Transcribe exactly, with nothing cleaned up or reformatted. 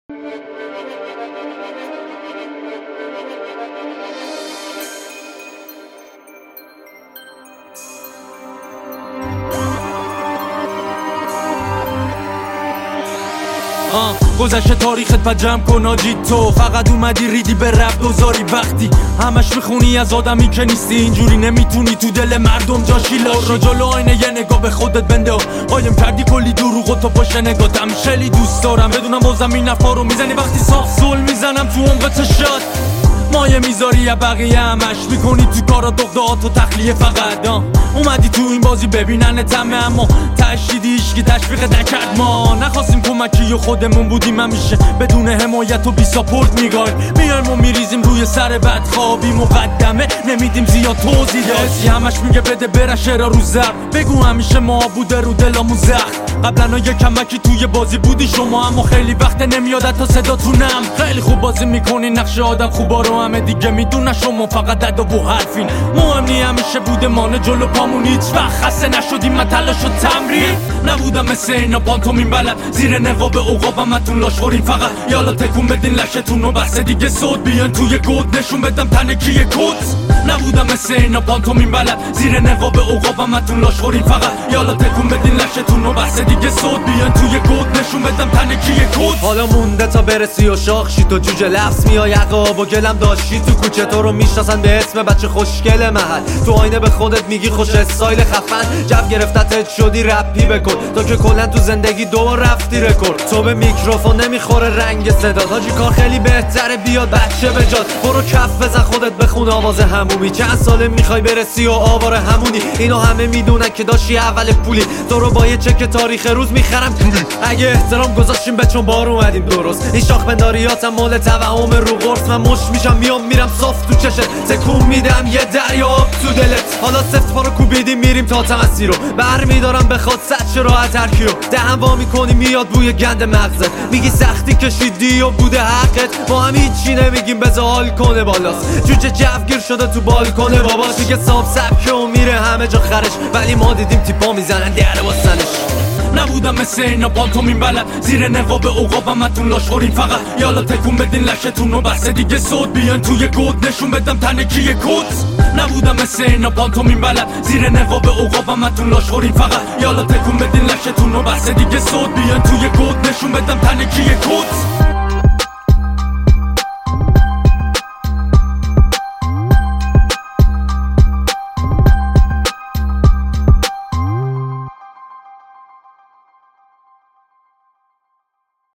گذشته تاریخت پا جمع کن آجی، تو فقط اومدی ریدی به رب دوزاری وقتی همش میخونی از آدمی که نیستی. اینجوری نمیتونی تو دل مردم جاشی لاشی. رو جلو آینه یه نگاه به خودت بنده، قایم کردی کلی دروغ و تو پشت نگاتم. خیلی دوست دارم بدونم بازم این حرفا رو میزنی وقتی ساخت سول میزنم تو عمق چشات. مایه میذاری یا بقیه همش میکنی تو کارا دغدغات و تخلیه فقط. اومدی تو این بازی ببینن تمه اما تشدیدی ایشکی تشویقت نکرد. ما نخواستیم کمکی و خودمون بودیم همیشه بدون حمایت و بی ساپورت میگایم. میایم و میریزیم روی سر بدخوابی مقدمه نمیدیم زیاد توضیح داشتی. همش میگه بده بره شعرا رو زر، بگو همیشه ما بوده رو دلامون زخم. قبلا یه کمکی توی بازی بودی شما اما خیلی وقت نمیاد تا صداتونم. خیلی خوب بازی میکنی نقش آدم خوبا رو همه دیگه میدونه شما فقط ادب و حرفین. مهم نی همیشه بوده مانه جلو پامون هیچ وقت خسته نشدیم. من تلاش و تمرین نبودم مثل اینا پانتومین بلد زیر نقاب عقابم اتون لاش خورین فقط. یالا تکون بدین لشتون و بس دیگه صوت بیان توی گود نشون بدم تنه کیه کود. نبودم مثل اینا پانتومین بلد زیر نقاب عقابم اتون لاش خورین فقط. یالا تکون بدین لشتون و بس دیگه صوت بیان توی گود نشون بدم تنه کیه کود. حالا مونده تا برسی و شاخ شی تو جوجه لفظ میای عقاب و گلم داشتی تو کوچه. تو رو میشناسن به اسم بچه خوشگل محل، تو آینه به خودت میگی خوش استایل خفن. جو گرفتت شدی رپی بکن تو که کلا تو زندگی دو رفتی رکورد. تو به میکروفون نمیخوره رنگ صدات حاجی، کار خیلی بهتره بیاد بچه بجات. برو کف بزن خودت بخون آواز همومی، چند ساله میخوای برسی و آوار همونی. اینو همه میدونن که داشتی اول پولی، تو رو با یه چک تاریخ روز میخرم کولی. اگه احترام گذاشتیم به چون بار اومدیم درست، این شاخ بنداریاتم مال توهم رو قرص. من مش میشم میام میرم صاف تو چشت، تکون میدم یه دریا آب تو دلت. حالا سفت پا رو کوبیدیم میریم تا تمسی رو برمیدارم بخواد سچ راحت هرکی رو. دهن وا میکنی میاد بوی گند مغزت، میگی سختی کشیدی و بوده حقت. ما هم هیچی نمیگیم بذار حال کنه بالاست. جوجه جوگیر شده تو بالکنه باباش، میگه صاحب سبکه و میره همه جا خرش، ولی ما دیدیم تیپا میزنن دره واسنش. نبودم مثل اینا پانتومین بلد زیر نقاب عقابم اتون لاش خورین فقط. یالا تکون بدین لشتون و بس دیگه صوت بیان توی گود نشون بدم تنه کیه کود. نبودم مثل اینا پانتومین بلد زیر نقاب عقابم اتون لاش خورین فقط. یالا تکون بدین لشتون و بس دیگه صوت بیان توی گود نشون بدم تنه کیه کود.